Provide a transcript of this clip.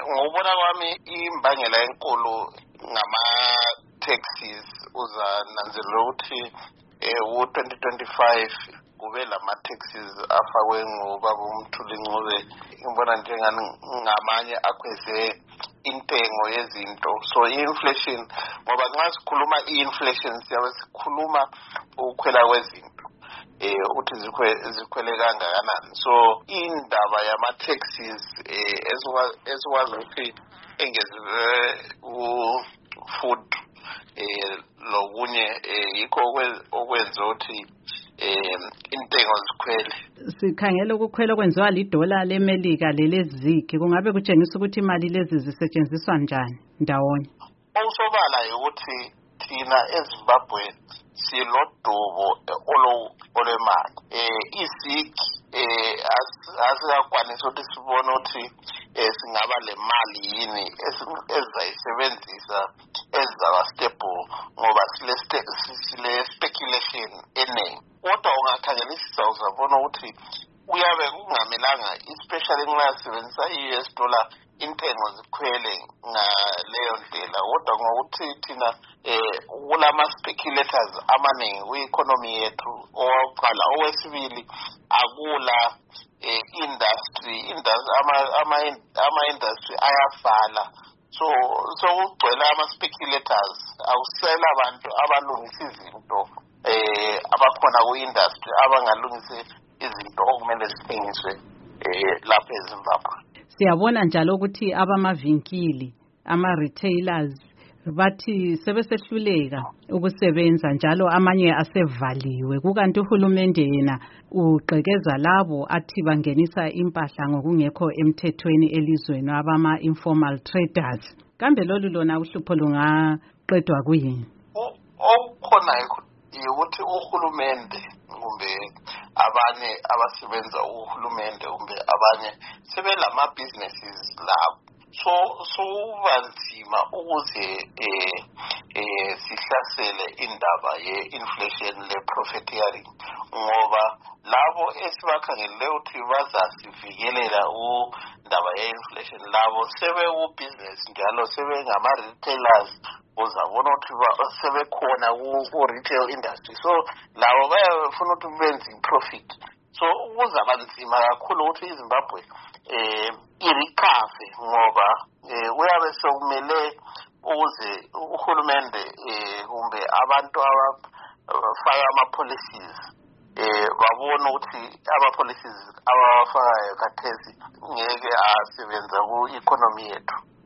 ngokubona kwami imbangela enkulu ngama-taxis uzananzelela ukuthi u-2025 kube lama-taxis afakwe ngubaba uMthuli Ncube ngibona njengani ngamanye akhweze intengo yezinto so i-inflation ngoba nxa sikhuluma i-inflation siyabe sikhuluma ukukhwela kwezinto uthi zikhwele kangakanani so indaba yama-taxis esikwazi ukuthi engeziwe u-food lokunye yikho okwenza ukuthi intengo zikhwele. Sikhangela ukukhwela okwenziwa lidola leMelika lelezigi kungabe kutshengisa ukuthi imali lezi zisetshenziswa njani ndawonye. Okusobala ukuthi thina eZimbabwe silodubo olwemali izigi asikakwanisa ukuthi sibone ukuthi singaba le mali yini ezizayisebenzisa ezizaba stable ngoba sile speculation eningi kodwa ungakhangelisisa uzabona ukuthi kuyabe kungamelanga especially nxa sisebenzisa i-US dollar intengo zikhwele ngaleyo ndlela kodwa ngokuthi thina kulama-speculators amaningi kwi-economy yethu owokuqala owesibili akula ama-industry ayavala so kugcwele ama-speculators awusela abantu abalungisa izinto abakhona ku-industry abangalungisi izinto okumele zithengiswe lapha eZimbabwe. Siyabona njalo ukuthi abamavinkili ama-retailers bathi sebesehluleka ukusebenza njalo amanye asevaliwe kukanti uhulumende yena uqhekeza labo athi bangenisa impahla ngokungekho emthethweni elizweni abama-informal traders. Kambe lolu lona uhlupho lungaqedwa kuyini? Okukhona ukuthi uhulumende kumbe abanye abasebenza uhulumende kumbe abanye sebelama-businesses labo so banzima ukuze sihlasele indaba ye-inflation le-profiteering ngoba labo esibakhangelele ukuthi bazasivikelela indaba ye-inflation labo sebeku-business njalo sebengama-retailers uzabona ukuthi sebekhona ku-retail industry so labo bayafuna ukuthi benze i-profit so kuzaba nzima kakhulu ukuthi iZimbabwe irikave ngoba kuyabe sekumele ukuze uhulumende kumbe abantu abafaka ama-policies babone ukuthi ama-policies abawafakayo khathesi ngeke asebenza ku-economy yethu.